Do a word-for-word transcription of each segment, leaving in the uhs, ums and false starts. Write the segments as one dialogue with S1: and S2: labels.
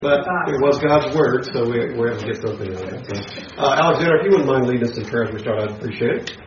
S1: But it was God's Word, so we, we're able to get something out of it. So, uh, Alexander, if you wouldn't mind leading us in prayer as we start, I'd appreciate it.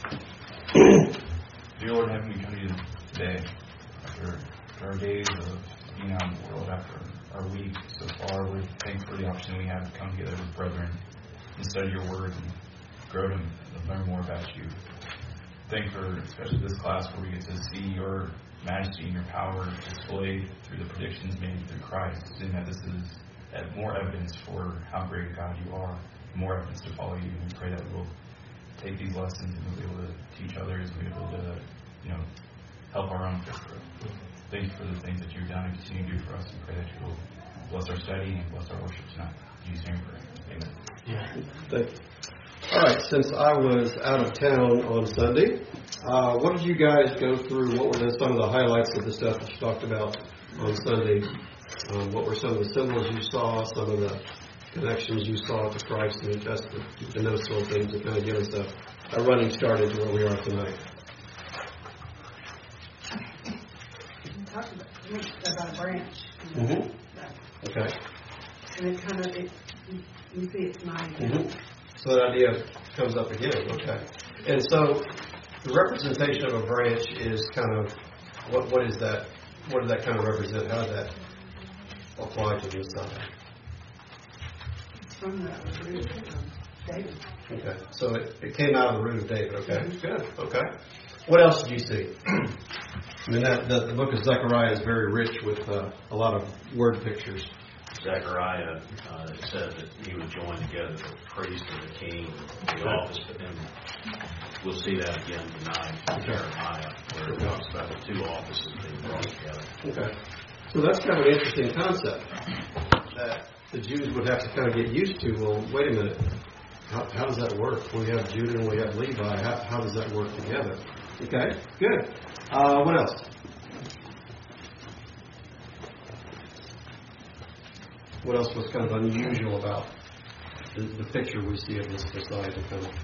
S2: Dear Lord, having we come to you today, after, after our days of being out in the world, after our week so far, we're thankful for the opportunity we have to come together with brethren and study your Word and grow to learn more about you. Thank for especially this class where we get to see your majesty and your power displayed through the predictions made through Christ, and that this is more evidence for how great God you are, more evidence to follow you. And we pray that we'll take these lessons and we'll be able to teach others, and we'll be able to, you know, help our own faith grow. Thank you for the things that you've done and continue to do for us, and pray that you will bless our study and bless our worship tonight. In Jesus' name we pray. Amen.
S1: Yeah. Thank you. All right, since I was out of town on Sunday, uh, what did you guys go through? What were the, some of the highlights of the stuff that you talked about on Sunday? Um, what were some of the symbols you saw, some of the connections you saw to Christ and New Testament, and those sort of things to kind of give us a, a running start into where we are tonight?
S3: You talked about, about a branch.
S1: Mm-hmm. Okay.
S3: And it kind of, it, you, you see it's nine.
S1: Mm-hmm. So that idea comes up again, okay. And so the representation of a branch is kind of, what what is that, what does that kind of represent? How does that apply to the Messiah?
S3: It's from the root of David.
S1: Okay, so it, it came out of the root of David, okay. Mm-hmm. Good, okay. What else did you see? I mean, that, that the book of Zechariah is very rich with uh, a lot of word pictures.
S4: Zechariah uh, said that he would join together the priest and the king and the office, but then we'll see that again tonight in Jeremiah, where it talks about the two offices being brought together.
S1: Okay. So that's kind of an interesting concept that the Jews would have to kind of get used to. Well, wait a minute. How, how does that work? We have Judah and we have Levi. How, how does that work together? Okay, good. Uh, what else? What else was kind of unusual about the, the picture we see of this society? Kind of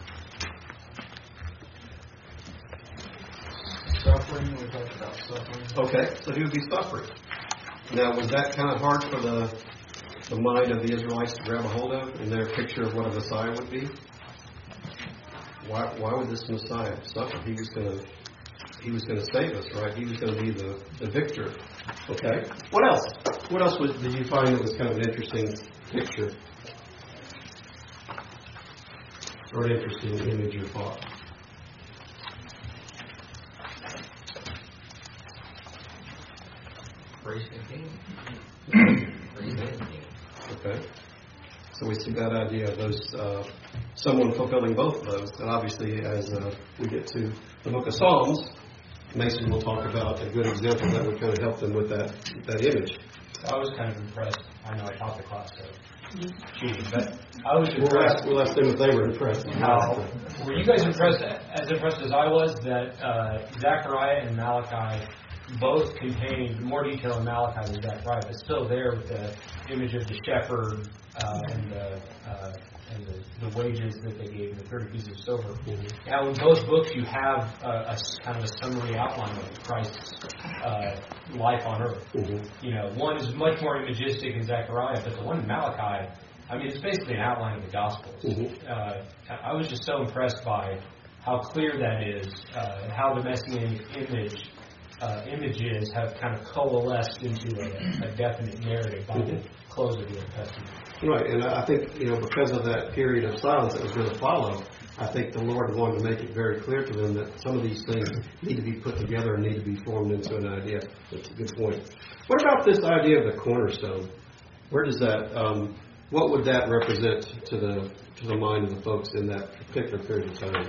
S5: suffering. We talked about suffering.
S1: Okay, so he would be suffering. Now, was that kind of hard for the the mind of the Israelites to grab a hold of in their picture of what a Messiah would be? Why why would this Messiah suffer? He was going to he was going to save us, right? He was going to be the, the victor. Okay. What else? What else was, did you find that was kind of an interesting picture? Or an interesting image or thought?
S5: Praise the King. Praise the King.
S1: Okay. So we see that idea of those, uh, someone fulfilling both of those. And obviously, as uh, we get to the book of Psalms, Mason will talk about a good example that would kind of help them with that that image.
S6: I was kind of impressed. I know I taught the class, so cheating, but I was
S1: We'll
S6: impressed.
S1: ask, we'll ask them if they were impressed.
S6: How, were you guys impressed, as impressed as I was, that uh, Zechariah and Malachi both contain more detail in Malachi than Zechariah, but still there with the image of the shepherd uh, and the uh, and the, the wages that they gave, the thirty pieces of silver. Mm-hmm. Now, in both books, you have a, a kind of a summary outline of Christ's uh, life on earth. Mm-hmm. You know, one is much more imagistic in Zechariah, but the one in Malachi, I mean, it's basically an outline of the Gospels. Mm-hmm. Uh, I was just so impressed by how clear that is, uh, how the Messianic image uh, images have kind of coalesced into a, a definite narrative by mm-hmm. the close of the Old Testament.
S1: Right, and I think, you know, because of that period of silence that was going to follow, I think the Lord wanted to make it very clear to them that some of these things need to be put together and need to be formed into an idea. That's a good point. What about this idea of the cornerstone? Where does that, um, what would that represent to the to the mind of the folks in that particular period of time?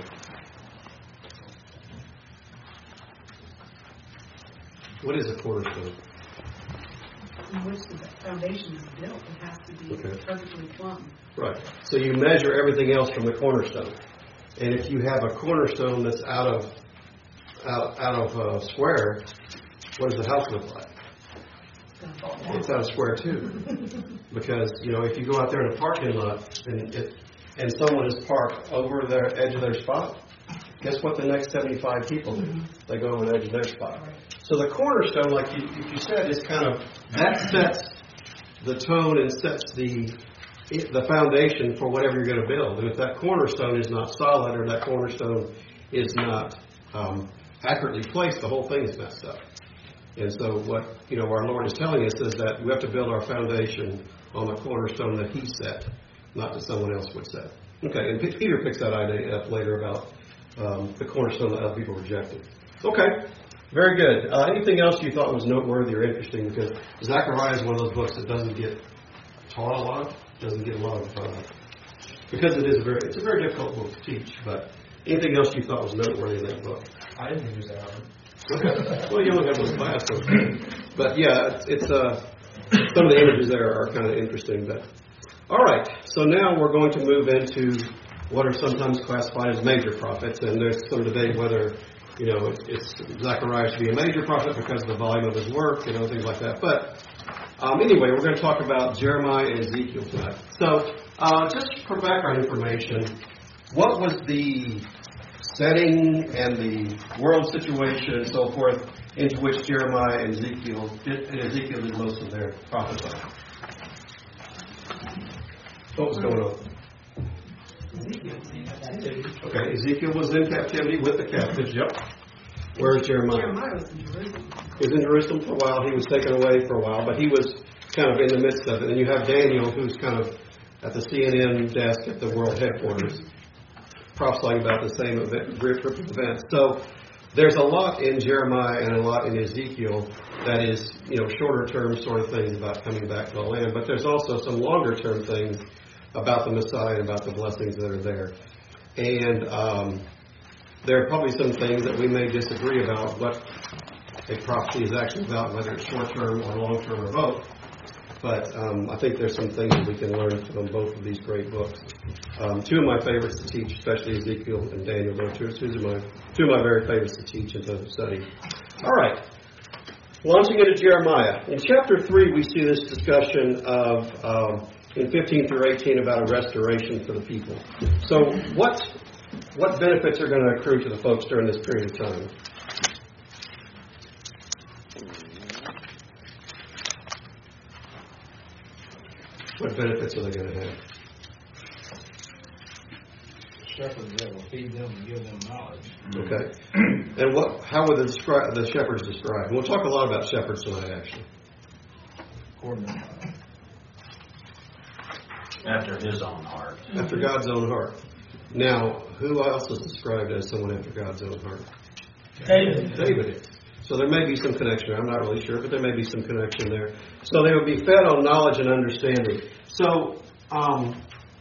S1: What is a cornerstone?
S3: In which the foundation is built, it has to be okay. perfectly plumb.
S1: Right. So you measure everything else from the cornerstone, and if you have a cornerstone that's out of out, out of uh, square, what does the house look like? It's out of square too, because you know if you go out there in a parking lot and it, and someone is parked over their edge of their spot, guess what? The next seventy-five people do? Mm-hmm. They go over the edge of their spot. Right. So the cornerstone, like you, you said, is kind of that sets the tone and sets the the foundation for whatever you're going to build. And if that cornerstone is not solid or that cornerstone is not um, accurately placed, the whole thing is messed up. And so what, you know, our Lord is telling us is that we have to build our foundation on the cornerstone that He set, not that someone else would set. Okay, and P- Peter picks that idea up later about um, the cornerstone that other people rejected. Okay, very good. Uh, anything else you thought was noteworthy or interesting? Because Zechariah is one of those books that doesn't get taught a lot, doesn't get a lot of, uh, because it is a very, it's a very difficult book to teach. But anything else you thought was noteworthy in that book?
S6: I didn't use that one.
S1: Okay. Well, you only have one class, so. But yeah, it's, it's uh, some of the images there are kind of interesting. But all right, so now we're going to move into what are sometimes classified as major prophets, and there's some debate whether, you know, it's, it's Zechariah should be a major prophet because of the volume of his work, you know, things like that. But um, anyway, we're going to talk about Jeremiah and Ezekiel tonight. So uh, just for background information, what was the setting and the world situation and so forth into which Jeremiah and Ezekiel did, and Ezekiel did most of their prophesying? What was going on? Okay, Ezekiel was in captivity with the captives, yep. Where's Jeremiah?
S3: Jeremiah was in Jerusalem.
S1: He was in Jerusalem for a while. He was taken away for a while, but he was kind of in the midst of it. And you have Daniel, who's kind of at the C N N desk at the world headquarters, prophesying about the same event, group of events. So there's a lot in Jeremiah and a lot in Ezekiel that is, you know, shorter term sort of things about coming back to the land. But there's also some longer term things about the Messiah and about the blessings that are there. And um, there are probably some things that we may disagree about what a prophecy is actually about, whether it's short term or long term or both. But um, I think there's some things that we can learn from both of these great books. Um, two of my favorites to teach, especially Ezekiel and Daniel, are two, two, of my, two of my very favorites to teach and to study. All right. Launching into Jeremiah. In chapter three, we see this discussion of, um, in fifteen through eighteen, about a restoration for the people. So what, what benefits are going to accrue to the folks during this period of time? What benefits are they going to have?
S7: Shepherds that will feed them and give them knowledge.
S1: Okay. And what? How would the, descri- the shepherds describe? We'll talk a lot about shepherds tonight, actually.
S7: According to
S4: After his own heart.
S1: After God's own heart. Now, who else is described as someone after God's own heart?
S6: David.
S1: David is. So there may be some connection. I'm not really sure, but there may be some connection there. So they would be fed on knowledge and understanding. So, um,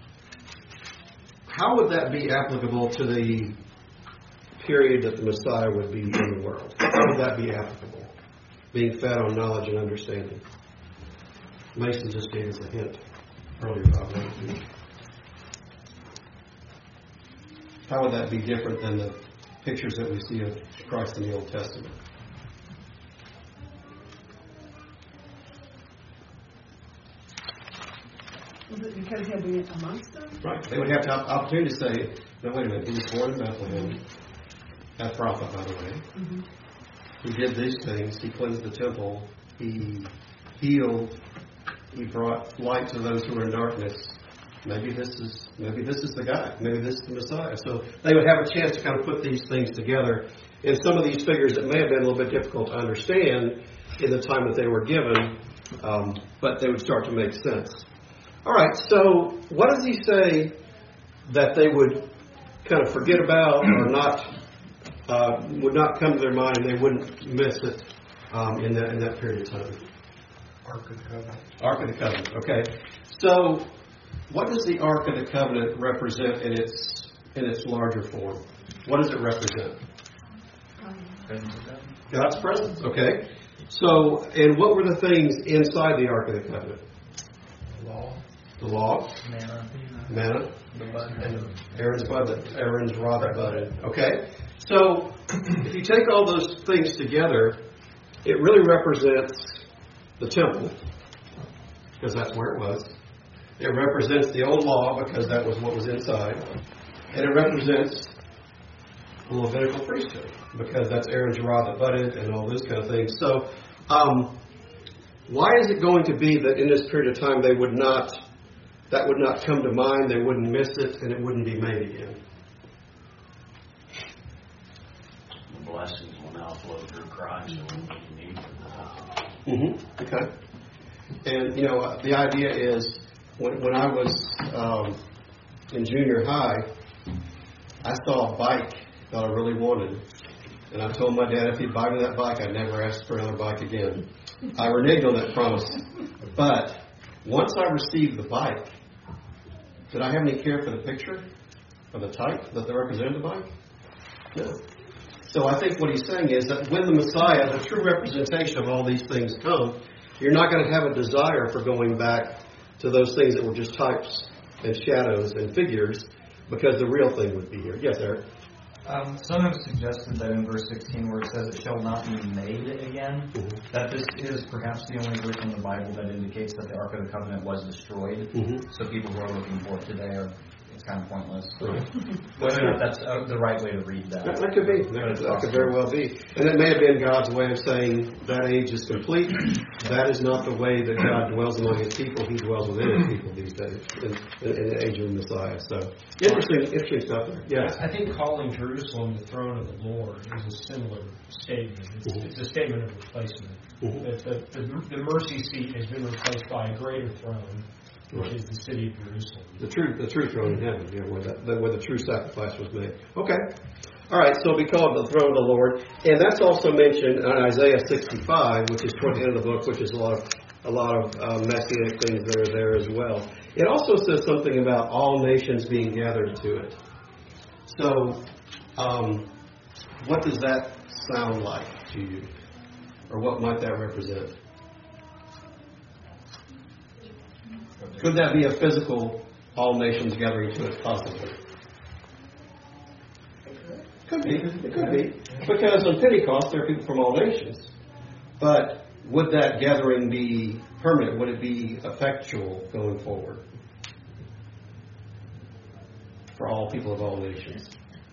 S1: how would that be applicable to the period that the Messiah would be in the world? How would that be applicable? Being fed on knowledge and understanding. Mason just gave us a hint earlier about that. How would that be different than the pictures that we see of Christ in the Old Testament?
S3: Was it because he'll be amongst them?
S1: Right. They would have the opportunity to say, no, wait a minute, he was born in Bethlehem. That prophet, by the way.
S3: Mm-hmm.
S1: He did these things. He cleansed the temple. He healed. He brought light to those who were in darkness. Maybe this is maybe this is the guy. Maybe this is the Messiah. So they would have a chance to kind of put these things together. And some of these figures that may have been a little bit difficult to understand in the time that they were given, um, but they would start to make sense. All right, so what does he say that they would kind of forget about or not, uh, would not come to their mind and they wouldn't miss it um, in that in that period of time?
S7: Ark of the Covenant.
S1: Ark of the Covenant, okay. So what does the Ark of the Covenant represent in its in its larger form? What does it represent? God's presence, okay. So, and what were the things inside the Ark of the Covenant?
S7: Law.
S1: The law,
S5: Manna.
S1: manna,
S5: The bud.
S1: Aaron's bud, Aaron's rod that budded. Okay, so if you take all those things together, it really represents the temple, because that's where it was. It represents the old law, because that was what was inside. And it represents the Levitical priesthood, because that's Aaron's rod that budded and all those kind of things. So, um, why is it going to be that in this period of time they would not, that would not come to mind, they wouldn't miss it, and it wouldn't be made again?
S4: The blessings will now flow through Christ, and what you need for that.
S1: Mm-hmm. Okay. And, you know, uh, the idea is when, when I was um, in junior high, I saw a bike that I really wanted. And I told my dad if he'd buy me that bike, I'd never ask for another bike again. I reneged on that promise. But once I received the bike, did I have any care for the picture of the type that they represented the bike? No. So I think what he's saying is that when the Messiah, the true representation of all these things come, you're not going to have a desire for going back to those things that were just types and shadows and figures, because the real thing would be here. Yes, Eric?
S8: Um, some have suggested that in verse sixteen, where it says it shall not be made again,
S1: Mm-hmm.
S8: that this is perhaps the only verse in the Bible that indicates that the Ark of the Covenant was destroyed.
S1: Mm-hmm.
S8: So people who are looking for it today are, it's kind of pointless.
S1: Right.
S8: Whether or not that's uh, the right way to read that.
S1: That, that could be. That, that could very well be. And it may have been God's way of saying that age is complete. That is not the way that God dwells among His people. He dwells within His people these days in, in, in the age of the Messiah. So interesting, interesting stuff there. Yes.
S6: I think calling Jerusalem the throne of the Lord is a similar statement. It's,
S1: Mm-hmm.
S6: it's a statement of replacement.
S1: Mm-hmm.
S6: That the, the, the mercy seat has been replaced by a greater throne, which
S1: Right.
S6: is the city of Jerusalem.
S1: The true, the true throne in heaven, you know, where, that, where the true sacrifice was made. Okay. All right, so we call it the throne of the Lord. And that's also mentioned in Isaiah sixty-five, which is toward the end of the book, which is a lot of a lot of uh, messianic things that are there as well. It also says something about all nations being gathered to it. So, um, what does that sound like to you? Or what might that represent? Could that be a physical all nations gathering to it, possibly? Could be. It could be. Because on Pentecost, there are people from all nations. But would that gathering be permanent? Would it be effectual going forward? For all people of all nations.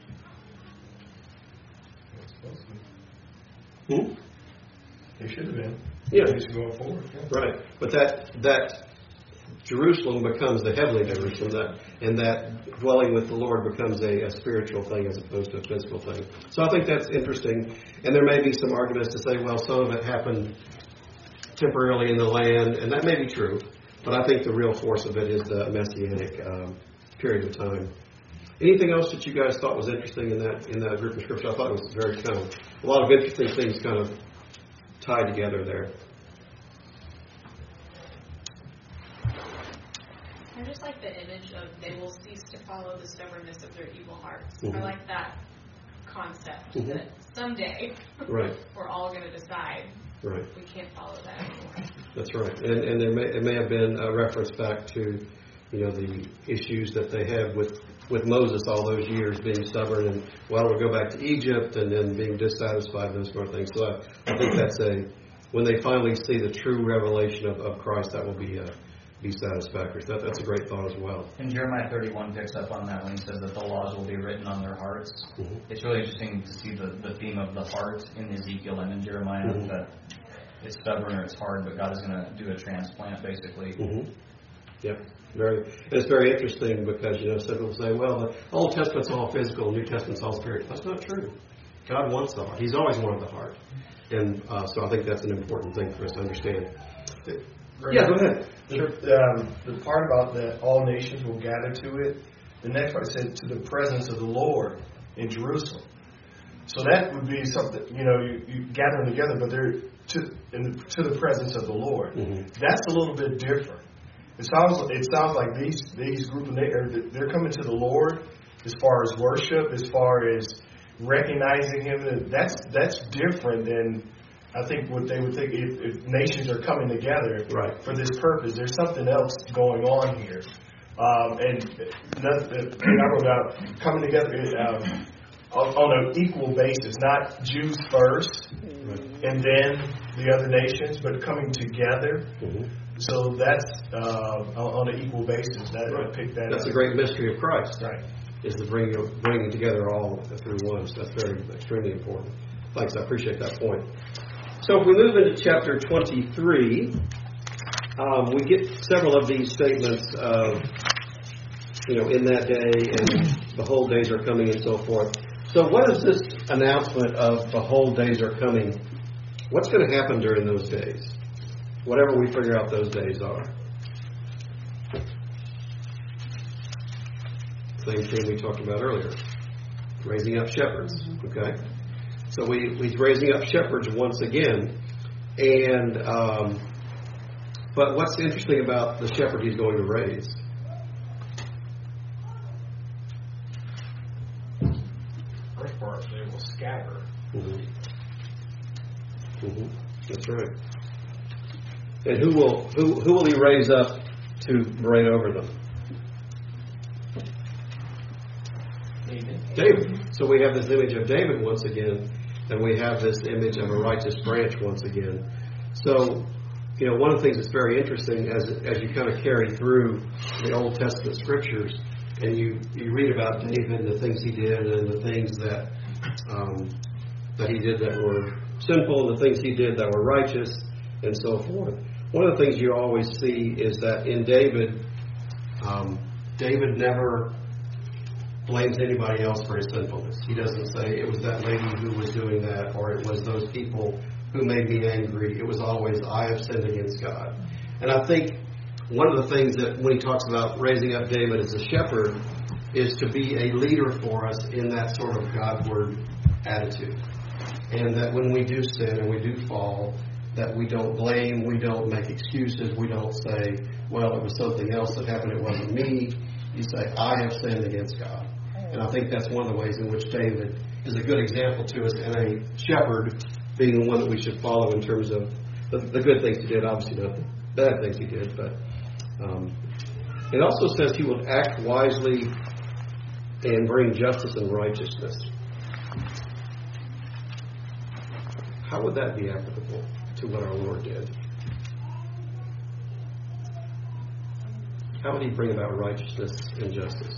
S1: Hmm?
S9: It should have been.
S1: Yeah.
S9: At least going forward. Yeah.
S1: Right. But that that Jerusalem becomes the heavenly Jerusalem, that, and that dwelling with the Lord becomes a, a spiritual thing as opposed to a physical thing. So I think that's interesting. And there may be some arguments to say, well, some of it happened temporarily in the land, and that may be true. But I think the real force of it is the messianic um, period of time. Anything else that you guys thought was interesting in that in that group of scripture? I thought it was very kind of a lot of interesting things kind of tied together there.
S10: I just like the image of they will cease to follow the stubbornness of their evil hearts.
S1: Mm-hmm.
S10: I like that concept
S1: Mm-hmm.
S10: that someday
S1: Right.
S10: we're all going to decide
S1: Right.
S10: we can't follow that anymore.
S1: That's right. And and there may it may have been a reference back to, you know, the issues that they had with, with Moses all those years being stubborn and, well, we'll go back to Egypt and then being dissatisfied and those sort of things. So I, I think that's a, when they finally see the true revelation of, of Christ, that will be a, be satisfactory. That, that's a great thought as well.
S8: And Jeremiah thirty-one picks up on that when he says that the laws will be written on their hearts.
S1: Mm-hmm.
S8: It's really interesting to see the, the theme of the heart in Ezekiel and in Jeremiah,
S1: Mm-hmm.
S8: that it's stubborn or it's hard, but God is going to do a transplant, basically.
S1: Mm-hmm. Yep. Very. And it's very interesting because, you know, some people say, well, the Old Testament's all physical, New Testament's all spiritual. That's not true. God wants the heart. He's always wanted the heart. And uh, so I think that's an important thing for us to understand. Yeah, go ahead.
S9: The, um, the part about that all nations will gather to it, the next part said to the presence of the Lord in Jerusalem. So that would be something, you know, you, you gather them together, but they're to in the, to the presence of the Lord.
S1: Mm-hmm.
S9: That's a little bit different. It sounds it sounds like these these group of they're coming to the Lord as far as worship, as far as recognizing Him. That's that's different than I think what they would think if, if nations are coming together
S1: right.
S9: for this purpose. There's something else going on here. Um, and another thing I wrote out, coming together um, on, on an equal basis, not Jews first
S1: right.
S9: and then the other nations, but coming together.
S1: Mm-hmm.
S9: So that's uh, on an equal basis. That,
S1: right.
S9: I picked that
S1: That's
S9: up.
S1: a great mystery of Christ.
S9: Right.
S1: Is the bringing, bringing together all through one. So that's very extremely important. Thanks. I appreciate that point. So if we move into chapter twenty-three, um, we get several of these statements of, you know, in that day and behold, days are coming and so forth. So what is this announcement of behold, days are coming? What's going to happen during those days? Whatever we figure out those days are. Same thing we talked about earlier. Raising up shepherds. Okay? So we, he's raising up shepherds once again. And, um, but what's interesting about the shepherd he's going to raise?
S7: First part, they will scatter.
S1: Mm-hmm. Mm-hmm. That's right. And who will who who will he raise up to reign over them?
S7: David.
S1: David. So we have this image of David once again, and we have this image of a righteous branch once again. So, you know, one of the things that's very interesting as as you kind of carry through the Old Testament scriptures, and you, you read about David and the things he did, and the things that um, that he did that were sinful, and the things he did that were righteous, and so forth. One of the things you always see is that in David, um, David never blames anybody else for his sinfulness. He doesn't say it was that lady who was doing that, or it was those people who made me angry. It was always, I have sinned against God. And I think one of the things that when he talks about raising up David as a shepherd is to be a leader for us in that sort of Godward attitude. And that when we do sin and we do fall, that we don't blame, we don't make excuses, we don't say, well, it was something else that happened, it wasn't me. You say, I have sinned against God. And I think that's one of the ways in which David is a good example to us, and a shepherd being the one that we should follow in terms of the, the good things he did, obviously not the bad things he did, but um, it also says he will act wisely and bring justice and righteousness. How would that be applicable to what our Lord did? How would he bring about righteousness and justice?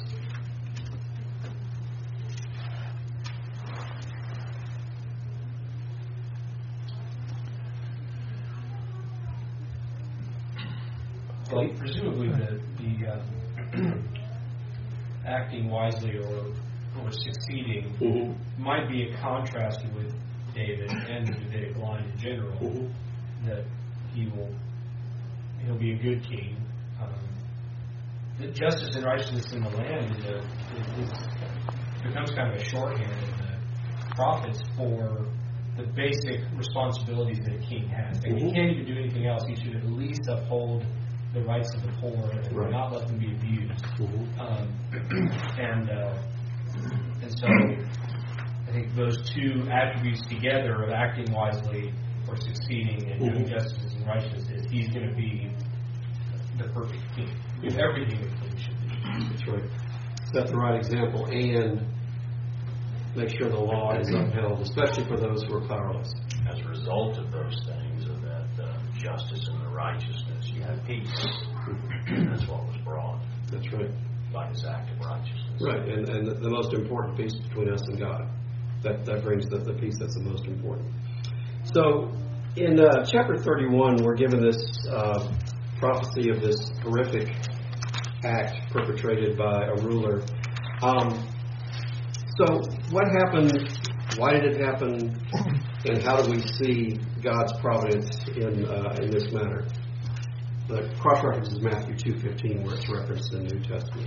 S6: Well, presumably the, the uh, acting wisely or or succeeding mm-hmm. might be a contrast with David and the Davidic line in general. Mm-hmm. That he will he'll be a good king. Um, the justice and righteousness in the land is, a, is becomes kind of a shorthand in the prophets for the basic responsibilities that a king has. And mm-hmm. he can't even do anything else. He should at least uphold the rights of the poor and right. not let them be abused. Mm-hmm. Um, and uh, and so I think those two attributes together of acting wisely or succeeding and doing mm-hmm. justice and righteousness, he's going to be the perfect king. With everything that king should be.
S1: That's right. Set the right example and make sure the law is upheld, especially for those who are powerless.
S4: As a result of those things, of that uh, justice and the righteousness, you have peace. That's what was brought.
S1: That's right.
S4: By his act of righteousness.
S1: Right, and, and the, the most important peace between us and God. That that brings the, the peace that's the most important. So, in uh, chapter thirty-one, we're given this uh, prophecy of this horrific act perpetrated by a ruler. Um, so, what happened? Why did it happen? And how do we see God's providence in uh, in this matter? The cross reference is Matthew two fifteen, where it's referenced in the New Testament.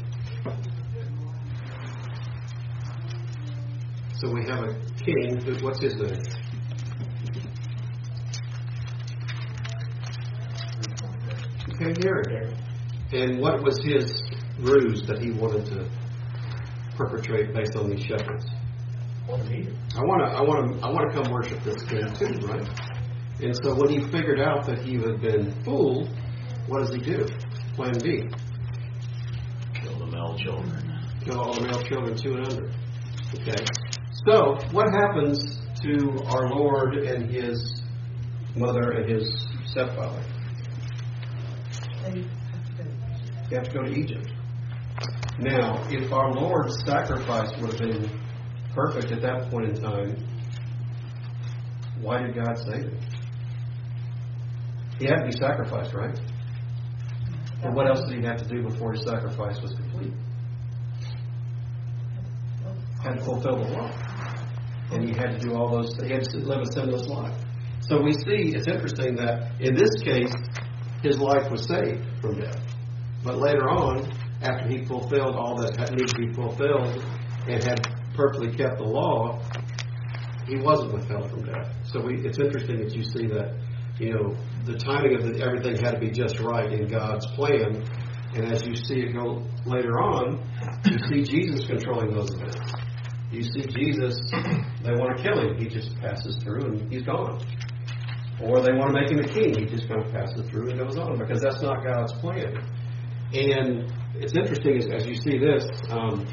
S1: So we have a king. Who, what's his name? Okay, Herod. And what was his ruse that he wanted to perpetrate based on these shepherds? I want to, I want to, I want to come worship this king too, right? And so when he figured out that he had been fooled, what does he do? Plan B.
S4: Kill the male children.
S1: Kill all the male children two and under. Okay. So what happens to our Lord and his mother and his stepfather? They have to go to Egypt. Now, if our Lord's sacrifice would have been perfect at that point in time, why did God save him? He had to be sacrificed, right? And what else did he have to do before his sacrifice was complete? Had to fulfill the law. And he had to do all those, he had to live a sinless life. So we see, it's interesting that in this case, his life was saved from death. But later on, after he fulfilled all that needed to be fulfilled and had perfectly kept the law, he wasn't withheld from death. So we, it's interesting that you see that, you know, the timing of the, everything had to be just right in God's plan. And as you see it go later on, you see Jesus controlling those events. You see Jesus, they want to kill him. He just passes through and he's gone. Or they want to make him a king. He just kind of passes through and goes on, because that's not God's plan. And it's interesting as, as you see this, um,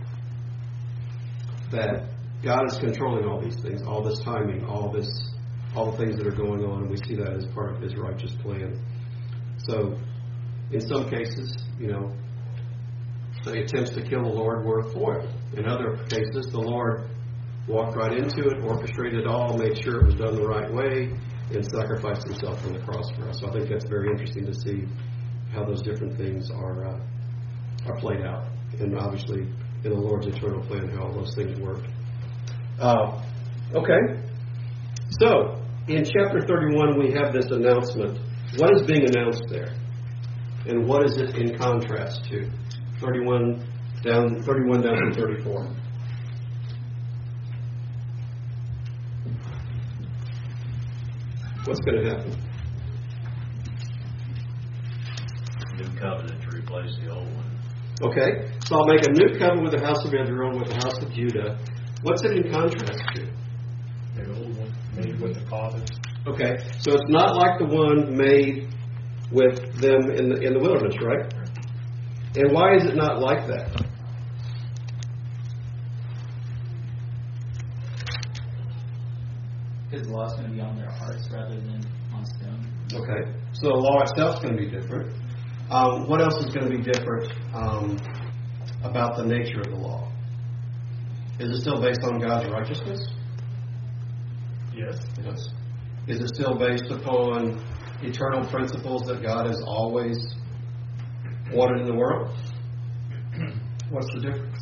S1: that God is controlling all these things, all this timing, all this, all the things that are going on, and we see that as part of his righteous plan. So, in some cases, you know, the attempts to kill the Lord were foiled. In other cases, the Lord walked right into it, orchestrated it all, made sure it was done the right way, and sacrificed himself on the cross for us. So I think that's very interesting to see how those different things are uh, are played out, and obviously in the Lord's eternal plan how all those things work. Uh, okay, so in chapter thirty-one we have this announcement. What is being announced there, and what is it in contrast to? thirty-one down, thirty-one down to thirty-four. What's going to happen?
S4: New covenant to replace the old one.
S1: Okay, so I'll make a new covenant with the house of Israel, with the house of Judah. What's it in contrast to?
S9: The old one made with the fathers.
S1: Okay, so it's not like the one made with them in the in the wilderness, right? And why is it not like that?
S8: Because the law is going to be on their hearts rather than on stone.
S1: Okay, so the law itself is going to be different. Um, what else is going to be different um, about the nature of the law? Is it still based on God's righteousness?
S9: Yes.
S1: Yes. Is it still based upon eternal principles that God has always wanted in the world? What's the difference?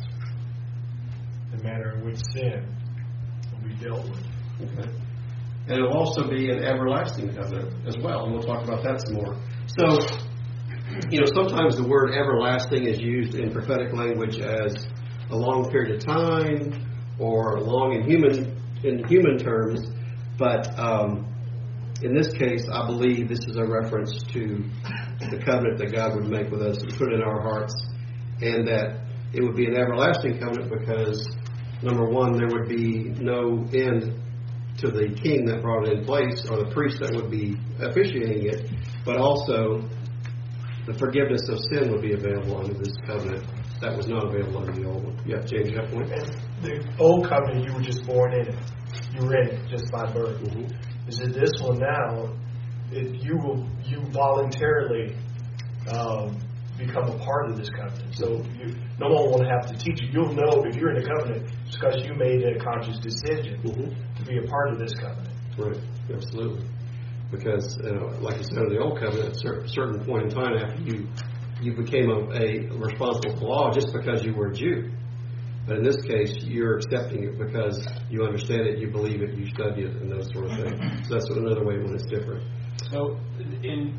S9: The manner in which sin will be dealt with.
S1: Okay. And it'll also be an everlasting covenant as well, and we'll talk about that some more. So, you know, sometimes the word everlasting is used in prophetic language as a long period of time, or long in human in human terms, but um, in this case, I believe this is a reference to the covenant that God would make with us and put in our hearts, and that it would be an everlasting covenant because, number one, there would be no end to the king that brought it in place, or the priest that would be officiating it, but also the forgiveness of sin would be available under this covenant that was not available under the old one. You have to change that point?
S9: The old covenant, you were just born in it. You were in it just by birth.
S1: Mm-hmm.
S9: Is it this one now? It, you will you voluntarily um, become a part of this covenant. So you, no one will have to teach you. You'll know if you're in the covenant it's because you made a conscious decision
S1: Mm-hmm.
S9: to be a part of this covenant.
S1: Right, absolutely. Because, uh, like you said, in the old covenant, at a certain point in time after you you became a, a responsible for law just because you were a Jew. But in this case, you're accepting it because you understand it, you believe it, you study it, and those sort of things. So that's another way when it's different.
S6: So, in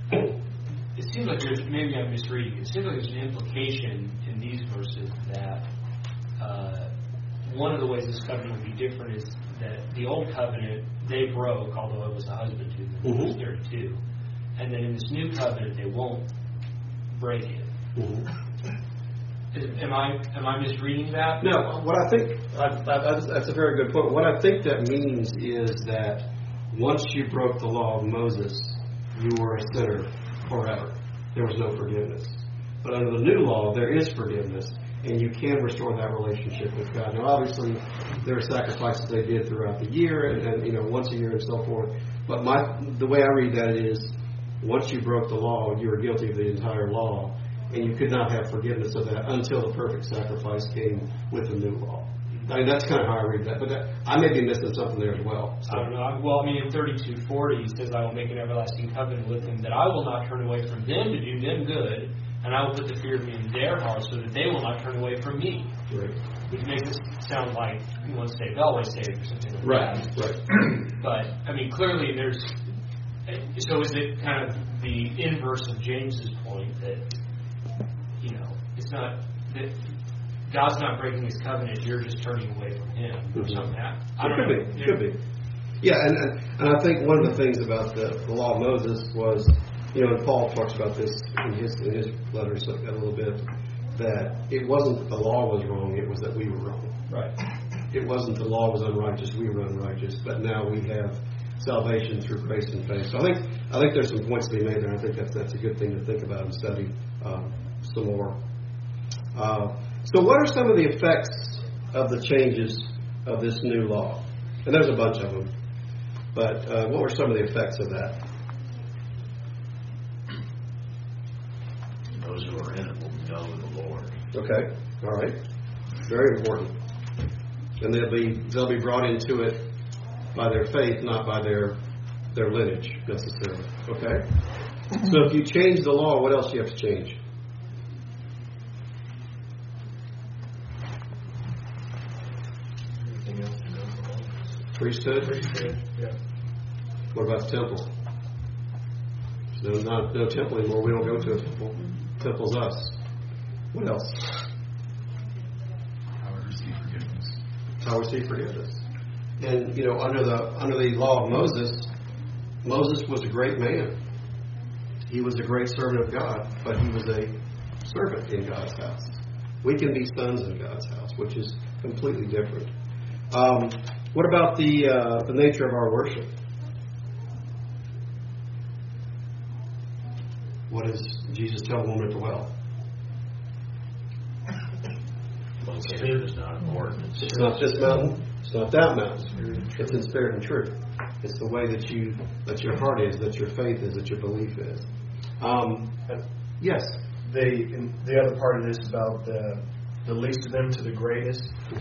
S6: it seems like there's, maybe I'm misreading, it seems like there's an implication in these verses that uh, one of the ways this covenant would be different is that the old covenant they broke, although it was the husband to them,
S1: Mm-hmm.
S6: verse thirty-two. And then in this new covenant, they won't break it.
S1: Mm-hmm.
S6: Is, am I am I misreading that?
S1: No, what I think, I, I, that's a very good point. What I think that means is that once you broke the law of Moses, you were a sinner forever. There was no forgiveness. But under the new law, there is forgiveness, and you can restore that relationship with God. Now, obviously, there are sacrifices they did throughout the year, and, and you know, once a year and so forth. But my the way I read that is, once you broke the law, you were guilty of the entire law, and you could not have forgiveness of that until the perfect sacrifice came with the new law. I mean, that's kind of how I read that, but that, I may be missing something there as well. So.
S6: I don't know. Well, I mean, in thirty-two forty, he says, I will make an everlasting covenant with them, that I will not turn away from them to do them good, and I will put the fear of me in their hearts, so that they will not turn away from me.
S1: Right.
S6: Which makes it sound like he wants to say always save or something like
S1: right.
S6: that.
S1: Right,
S6: But, I mean, clearly there's... So is it kind of the inverse of James's point that, you know, it's not... that God's not breaking His covenant, you're just turning away from Him or
S1: mm-hmm.
S6: something. I, I
S1: it
S6: don't
S1: could
S6: know.
S1: be. It could be. Yeah, and, and and I think one of the things about the, the law of Moses was, you know, and Paul talks about this in his in his letters a little bit, that it wasn't that the law was wrong, it was that we were wrong.
S6: Right.
S1: It wasn't the law was unrighteous, we were unrighteous, but now we have salvation through grace and faith. So I think I think there's some points to be made there. I think that's that's a good thing to think about and study um, some more. Uh, so what are some of the effects of the changes of this new law? And there's a bunch of them. But uh, what were some of the effects of that?
S4: Those who are in it will know the Lord.
S1: Okay. All right. Very important. And they'll be they'll be brought into it by their faith, not by their their lineage necessarily. Okay. So if you change the law, what else do you have to change? Priesthood?
S9: Priesthood, yeah.
S1: What about the temple? No, not no temple anymore. We don't go to a temple. Temple's us. What else?
S2: How we receive forgiveness.
S1: How we receive forgiveness. And you know, under the under the law of Moses, Moses was a great man. He was a great servant of God, but he was a servant in God's house. We can be sons in God's house, which is completely different. Um, what about the uh, the nature of our worship? What does Jesus tell the woman at the well?
S4: Location is not important.
S1: It's not this mountain. It's not that mountain. It's in spirit and truth. It's the way that you that your heart is, that your faith is, that your belief is. Um, yes.
S9: The the other part of this about the the least of them to the greatest.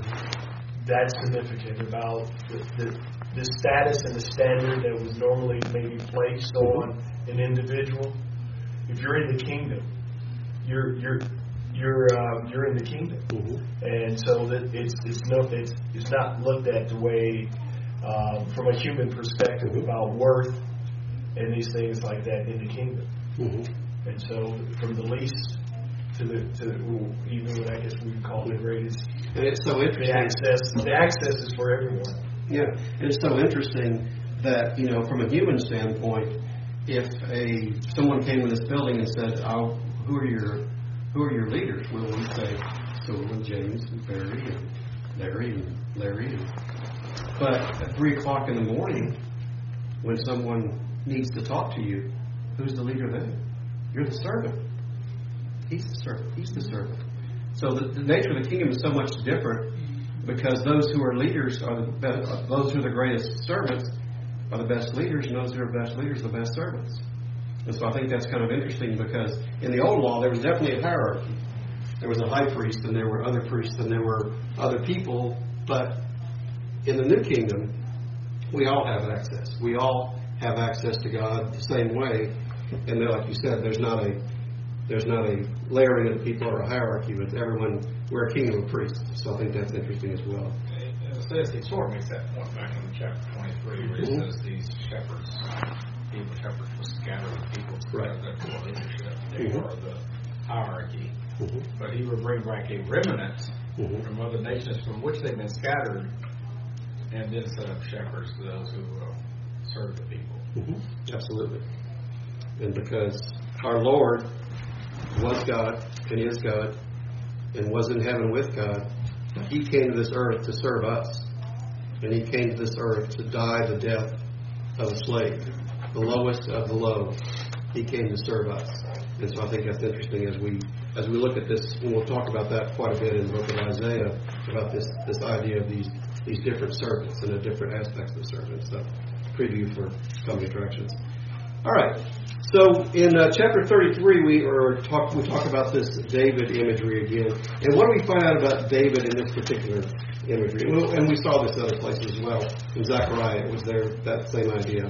S9: That's significant about the, the, the status and the standard that was normally maybe placed on an individual. If you're in the kingdom, you're you're you're uh, you're in the kingdom,
S1: Mm-hmm.
S9: and so that it's it's no it's it's not looked at the way um, from a human perspective
S1: Mm-hmm.
S9: about worth and these things like that in the kingdom.
S1: Mm-hmm.
S9: And so from the least to the to the, even what I guess we would call the greatest.
S1: And it's so
S9: The
S1: interesting.
S9: access, the access is for everyone.
S1: Yeah, and it's so interesting that, you know, from a human standpoint, if a someone came in this building and said, oh, "Who are your who are your leaders?" Well, we say, "So and James and Barry and Larry and Larry." And, but at three o'clock in the morning, when someone needs to talk to you, who's the leader then? You're the servant. He's the servant. He's the servant. So the, the nature of the kingdom is so much different because those who are leaders are the best, those who are the greatest servants are the best leaders, and those who are best leaders are the best servants. And so I think that's kind of interesting because in the old law there was definitely a hierarchy. There was a high priest, and there were other priests, and there were other people. But in the new kingdom, we all have access. We all have access to God the same way. And then, like you said, there's not a There's not a layering of people or a hierarchy, but everyone, we're a kingdom of priests. So I think that's interesting as well.
S7: It says, he sort of makes that point back in chapter twenty-three, where he
S1: Mm-hmm.
S7: says these shepherds, people shepherds will scatter the people to
S1: Right.
S7: the leadership. They
S1: Mhm.
S7: are the hierarchy.
S1: Mm-hmm.
S7: But he will bring back a remnant
S1: Mm-hmm.
S7: from other nations from which they've been scattered, and then set up shepherds to those who will serve the people.
S1: Mm-hmm. Absolutely. And because our Lord was God and is God and was in heaven with God, He came to this earth to serve us. And He came to this earth to die the death of a slave, the lowest of the low. He came to serve us. And so I think that's interesting as we as we look at this, and we'll talk about that quite a bit in the book of Isaiah, about this, this idea of these these different servants and the different aspects of the servants. So preview for coming attractions. All right. So in uh, chapter thirty-three, we are talk we talk about this David imagery again. And what do we find out about David in this particular imagery. Well, and we saw this other places as well. In Zechariah, it was there, that same idea.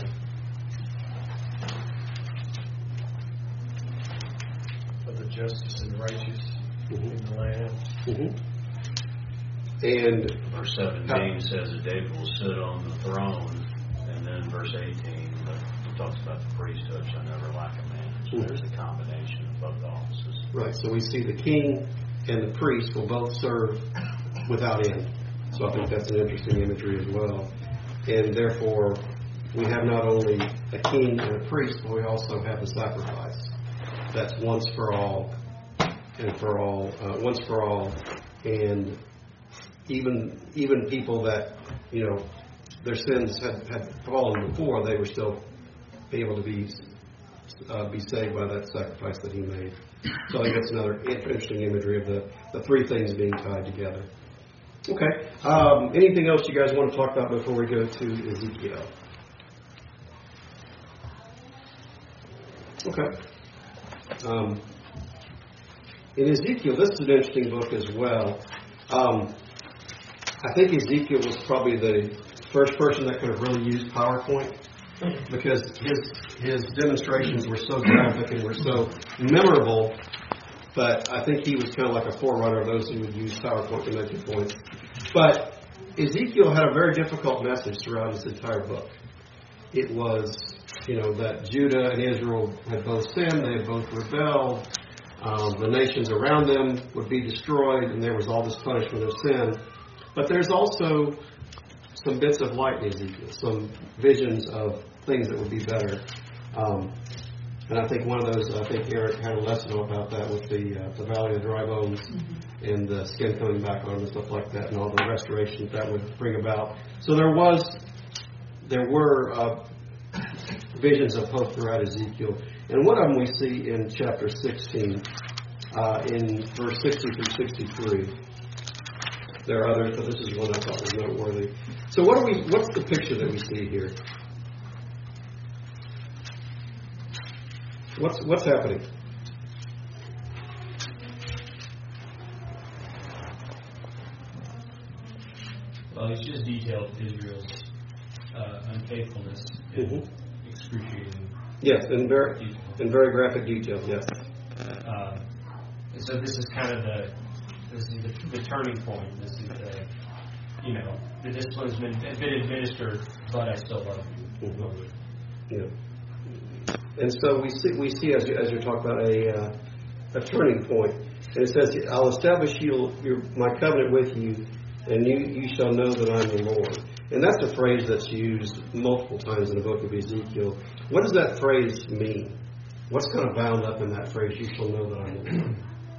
S9: Of the justice and righteous
S1: Mm-hmm.
S9: in the land.
S1: Mm-hmm. And
S4: Verse seventeen says that David will sit on the throne, and then verse eighteen, it talks about the priesthood shall never lack a man. So
S1: Mhm.
S4: there's a combination of both offices.
S1: right, so we see the king and the priest will both serve without end. So I think that's an interesting imagery as well. And therefore, we have not only a king and a priest, but we also have a sacrifice. That's once for all, and for all, uh, once for all, and even even people that, you know, their sins had, had fallen before, they were still able to be uh, be saved by that sacrifice that he made. So I think that's another interesting imagery of the, the three things being tied together. Okay. Um, anything else you guys want to talk about before we go to Ezekiel? Okay. Um, in Ezekiel, this is an interesting book as well. Um, I think Ezekiel was probably the first person that could have really used PowerPoint, because his his demonstrations were so graphic and were so memorable. But I think he was kind of like a forerunner of those who would use PowerPoint to make their points. But Ezekiel had a very difficult message throughout his entire book. It was, you know, that Judah and Israel had both sinned, they had both rebelled, um, the nations around them would be destroyed, and there was all this punishment of sin. But there's also some bits of light in Ezekiel, some visions of things that would be better. Um, and I think one of those, I think Eric had a lesson about that with the uh, the Valley of Dry Bones mm-hmm. and the skin coming back on and stuff like that, and all the restoration that would bring about. So there was, there were uh, visions of hope throughout Ezekiel. And one of them we see in chapter sixteen, uh, in verse sixty through sixty-three. There are others, but this is one I thought was noteworthy. So what do we? What's the picture that we see here? What's what's happening?
S6: Well, he's just detailed Israel's uh, unfaithfulness and mm-hmm. excruciating.
S1: Yes, in very in very graphic detail. Yes.
S6: Uh, and so this is kind of the this is the, the turning point. This is the you know the discipline's been, been administered, but I still love you. Mm-hmm.
S1: Yeah. And so we see, we see as you, as you talk about a uh, a turning point, and it says, "I'll establish you, your, my covenant with you, and you, you shall know that I'm the Lord." And that's a phrase that's used multiple times in the book of Ezekiel. What does that phrase mean? What's kind of bound up in that phrase? You shall know that I'm the Lord.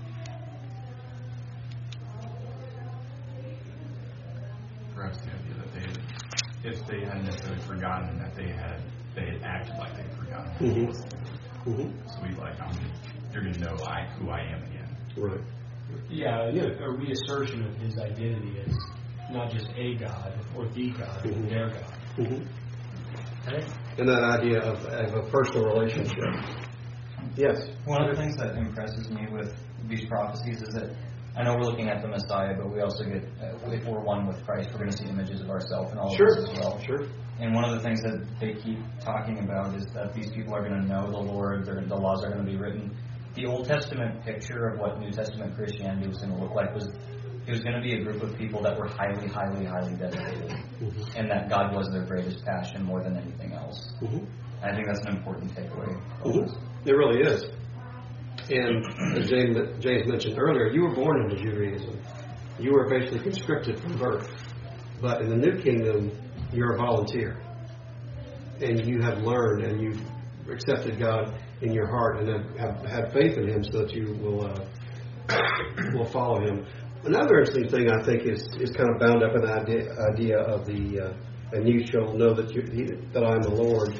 S2: Perhaps the idea that they, if they hadn't necessarily forgotten, that they had they had acted like they'd forgotten.
S1: Mm-hmm. Mm-hmm.
S2: So we like, um, you're going to know I, who I am again.
S1: Right.
S6: Yeah, yeah, a reassertion of his identity as not just a God or the God,
S1: mm-hmm.
S6: but their God.
S1: Mm-hmm. And that idea of, of a personal relationship. Yes.
S8: One of the things that impresses me with these prophecies is that I know we're looking at the Messiah, but we also get, uh, if we're one with Christ, we're going to see images of ourselves and all
S1: sure.
S8: of this as well.
S1: Sure.
S8: And one of the things that they keep talking about is that these people are going to know the Lord, the laws are going to be written. The Old Testament picture of what New Testament Christianity was going to look like was it was going to be a group of people that were highly, highly, highly dedicated, mm-hmm. and that God was their greatest passion more than anything else. Mm-hmm. I think that's an important takeaway.
S1: Mm-hmm. It really is. And as James, James mentioned earlier, you were born into Judaism. You were basically conscripted from birth. But in the New Kingdom, you're a volunteer. And you have learned and you've accepted God in your heart and have, have had faith in Him so that you will uh, will follow Him. Another interesting thing I think is, is kind of bound up in the idea, idea of the uh, and you shall know that you, that I am the Lord.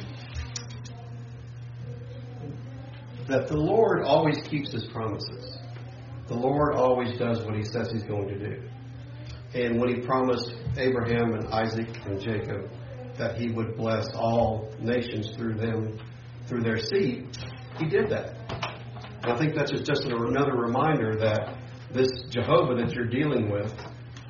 S1: That the Lord always keeps His promises. The Lord always does what He says He's going to do. And when He promised Abraham and Isaac and Jacob that He would bless all nations through them, through their seed, He did that. And I think that's just, just another reminder that this Jehovah that you're dealing with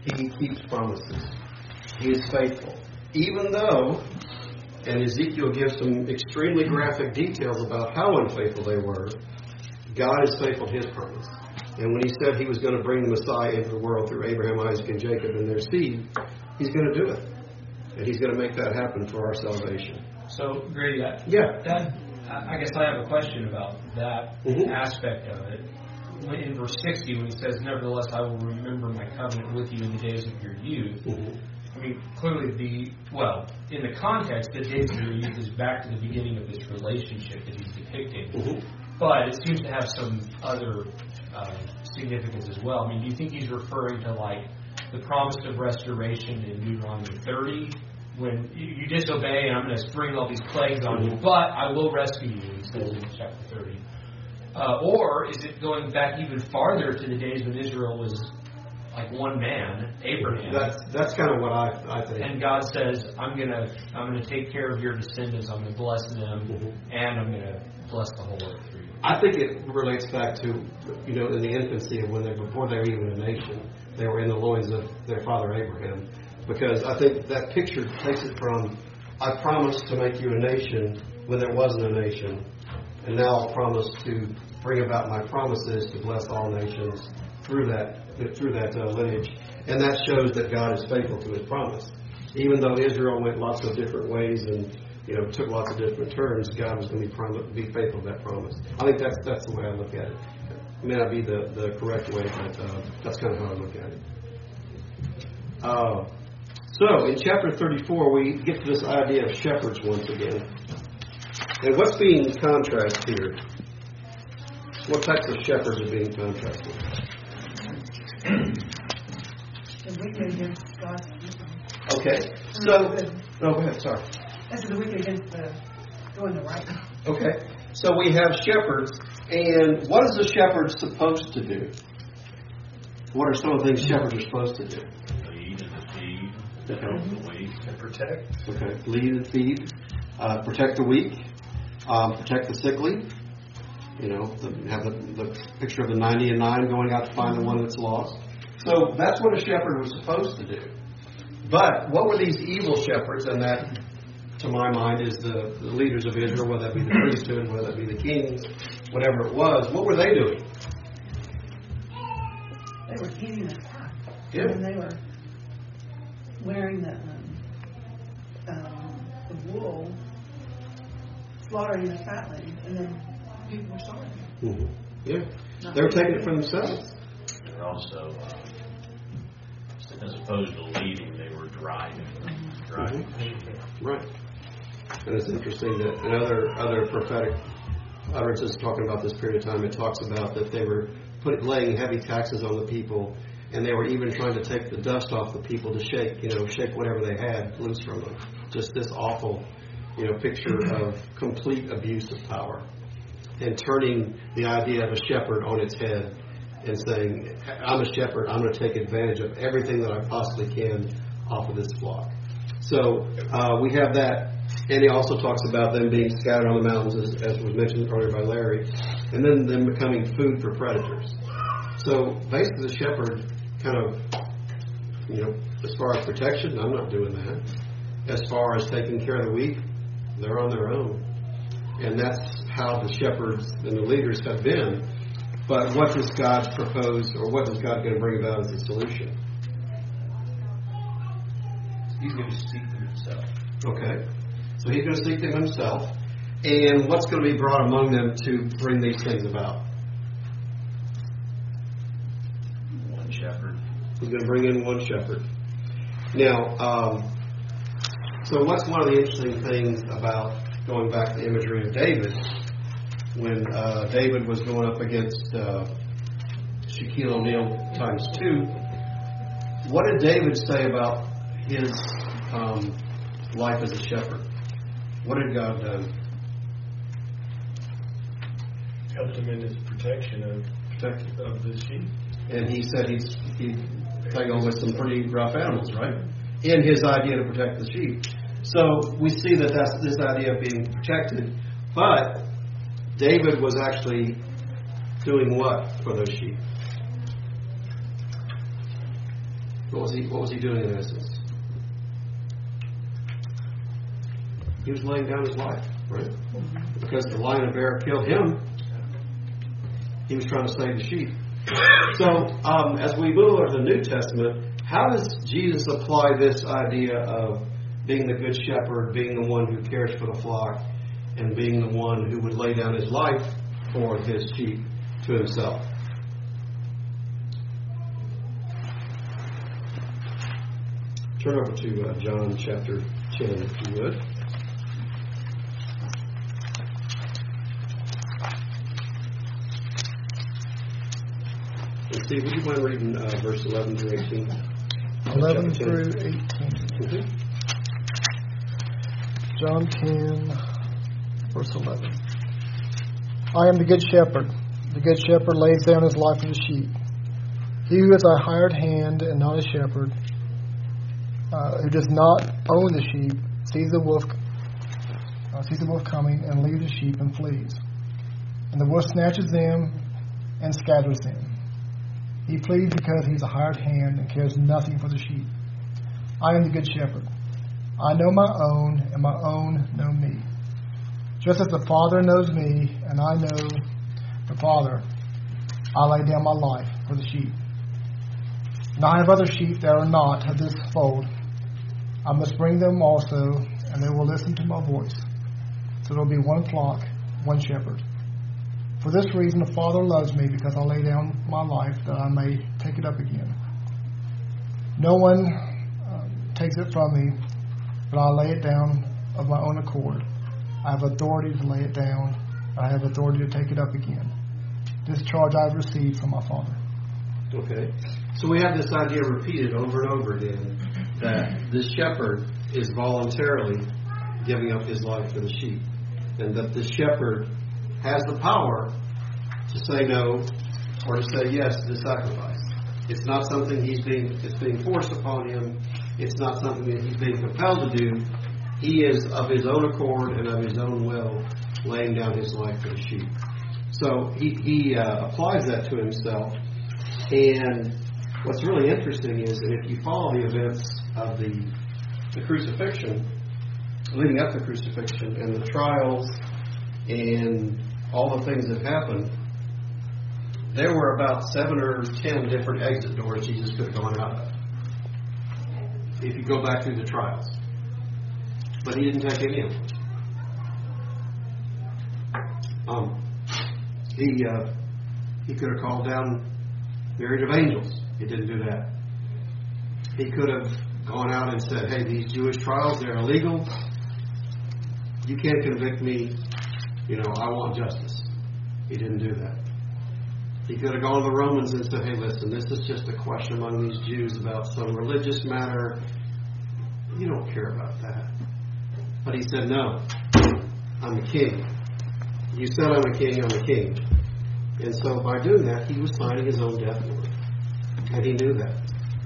S1: He keeps promises. He is faithful. Even though, and Ezekiel gives some extremely graphic details about how unfaithful they were, God is faithful to His promise. And when He said He was going to bring the Messiah into the world through Abraham, Isaac, and Jacob and their seed, He's going to do it. And He's going to make that happen for our salvation.
S6: So, Grady, that,
S1: Yeah.
S6: that, I guess I have a question about that
S1: Mhm.
S6: aspect of it. When, in verse sixty, when He says, "Nevertheless, I will remember my covenant with you in the days of your youth."
S1: Mhm.
S6: I mean, clearly the, well, in the context, the days of your youth is back to the beginning of this relationship that He's depicting.
S1: Mhm.
S6: But it seems to have some other uh, significance as well. I mean, do you think He's referring to, like, the promise of restoration in Deuteronomy thirty? When you, you disobey, and I'm going to bring all these plagues on you, but I will rescue you, he says in chapter thirty. Uh, or is it going back even farther to the days when Israel was like one man, Abraham?
S1: That's that's kind of what I I think.
S6: And God says, "I'm gonna I'm gonna take care of your descendants. I'm gonna bless them,
S1: Mhm.
S6: and I'm gonna bless the whole earth through you."
S1: I think it relates back to, you know, in the infancy of when they, before they were even a nation, they were in the loins of their father Abraham. Because I think that picture takes it from, I promised to make you a nation when there wasn't a nation, and now I'll promise to bring about my promises to bless all nations through that through that uh, lineage. And that shows that God is faithful to His promise. Even though Israel went lots of different ways and, you know, took lots of different turns, God was going to be, prom- be faithful to that promise. I think that's that's the way I look at it. It may not be the, the correct way, but uh, that's kind of how I look at it. Uh, so, in chapter thirty-four, we get to this idea of shepherds once again. And what's being contrasted here? What types of shepherds are being contrasted?
S3: The wicked against God's people.
S1: Okay, so... Oh, go ahead, sorry.
S3: That's the wicked against the doing the right.
S1: Okay, so we have shepherds, and what is the shepherd supposed to do? What are some of the things shepherds are supposed to do?
S4: Lead and to feed,
S1: Okay.
S4: the weak.
S9: And protect.
S1: Okay, lead and feed, uh, protect the weak, um, protect the sickly. You know, the, have the, the picture of the ninety and nine going out to find the one that's lost. So that's what a shepherd was supposed to do. But what were these evil shepherds? And that, to my mind, is the, the leaders of Israel, whether that be the priesthood, whether that be the kings, whatever it was. What were they doing?
S3: They were eating the fat.
S1: Yeah.
S3: And they were wearing the, um, um, the wool, slaughtering the fatlings, and then people were sorry.
S1: Mm-hmm. Yeah, they were taking it for themselves.
S4: They're also, uh, as opposed to leading, they were driving. Driving.
S1: Mm-hmm. Right. And it's interesting that in other other prophetic utterances talking about this period of time, it talks about that they were put, laying heavy taxes on the people, and they were even trying to take the dust off the people to shake, you know, shake whatever they had loose from them. Just this awful, you know, picture of complete abuse of power, and turning the idea of a shepherd on its head and saying, I'm a shepherd, I'm going to take advantage of everything that I possibly can off of this flock. So uh, we have that, and he also talks about them being scattered on the mountains, as, as was mentioned earlier by Larry, and then them becoming food for predators. So basically the shepherd kind of, you know, as far as protection, I'm not doing that. As far as taking care of the weak, they're on their own. And that's how the shepherds and the leaders have been. But what does God propose, or what is God going to bring about as a solution?
S8: He's going to seek them himself.
S1: Okay. So he's going to seek them himself. And what's going to be brought among them to bring these things about?
S4: One shepherd.
S1: He's going to bring in one shepherd. Now, um, so what's one of the interesting things about going back to the imagery of David, when uh, David was going up against uh, Shaquille O'Neal times two, what did David say about his um, life as a shepherd? What had God done?
S9: Helped him in his protection of
S1: Protected.
S9: of the sheep.
S1: And he said he'd, he'd tangle with some pretty rough animals, right? In his idea to protect the sheep. So we see that that's this idea of being protected. But David was actually doing what for those sheep? What was he, what was he doing in essence? He was laying down his life, right? Because the lion of bear killed him, he was trying to save the sheep. So, um, as we move over to the New Testament, how does Jesus apply this idea of being the good shepherd, being the one who cares for the flock, and being the one who would lay down his life for his sheep to himself? Turn over to uh, John chapter ten, if you would. And Steve, would you mind reading uh, verse eleven through eighteen?
S11: eleven through eighteen.
S1: Mm-hmm.
S11: John ten, verse eleven. I am the good shepherd. The good shepherd lays down his life for the sheep. He who is a hired hand and not a shepherd, uh, who does not own the sheep, sees the wolf, uh, sees the wolf coming and leaves the sheep and flees. And the wolf snatches them and scatters them. He flees because he is a hired hand and cares nothing for the sheep. I am the good shepherd. I know my own, and my own know me. Just as the Father knows me, and I know the Father, I lay down my life for the sheep. And I have other sheep that are not of this fold. I must bring them also, and they will listen to my voice. So there will be one flock, one shepherd. For this reason the Father loves me, because I lay down my life that I may take it up again. No one uh, takes it from me, but I lay it down of my own accord. I have authority to lay it down. I have authority to take it up again. This charge I have received from my Father.
S1: Okay. So we have this idea repeated over and over again that this shepherd is voluntarily giving up his life for the sheep. And that the shepherd has the power to say no or to say yes to the sacrifice. It's not something he's being it's being forced upon him. It's not something that he's being compelled to do. He is of his own accord and of his own will laying down his life for the sheep. So he, he uh, applies that to himself. And what's really interesting is that if you follow the events of the, the crucifixion, leading up to the crucifixion and the trials and all the things that happened, there were about seven or ten different exit doors Jesus could have gone out of if you go back through the trials. But he didn't take any of them. Um, he uh, he could have called down myriad of angels. He didn't do that. He could have gone out and said, hey, these Jewish trials, they're illegal. You can't convict me. You know, I want justice. He didn't do that. He could have gone to the Romans and said, hey, listen, this is just a question among these Jews about some religious matter. You don't care about that. But he said, no, I'm a king. You said I'm a king, I'm a king. And so by doing that, he was signing his own death warrant. And he knew that.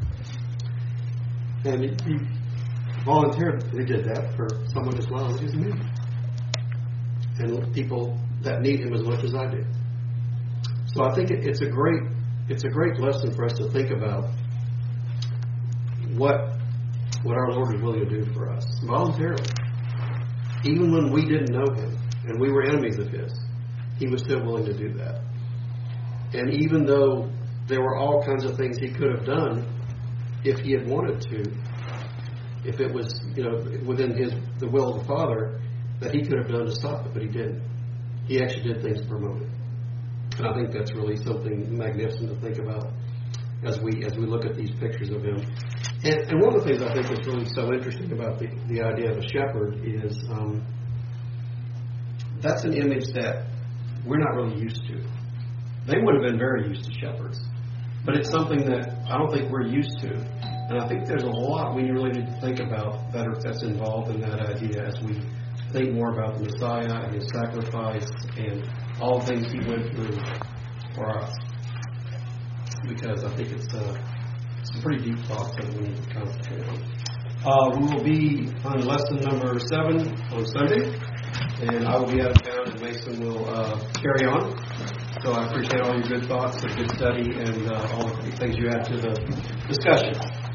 S1: And he, he voluntarily did that for someone as well as me. And people that need him as much as I do. So I think it, it's a great it's a great lesson for us to think about what what our Lord is willing to do for us voluntarily. Even when we didn't know him and we were enemies of his, he was still willing to do that. And even though there were all kinds of things he could have done if he had wanted to, if it was, you know, within his the will of the Father, that he could have done to stop it, but he didn't. He actually did things to promote it. And I think that's really something magnificent to think about as we as we look at these pictures of him. And, and one of the things I think is really so interesting about the, the idea of a shepherd is um, that's an image that we're not really used to. They would have been very used to shepherds. But it's something that I don't think we're used to. And I think there's a lot we really need to think about that are, that's involved in that idea as we think more about the Messiah and his sacrifice and all the things he went through for us. Because I think it's uh, some pretty deep thoughts that we need to concentrate on. Uh, we will be on lesson number seven on Sunday. And I will be out of town and Mason will uh, carry on. So I appreciate all your good thoughts, a good study, and uh, all the things you add to the discussion.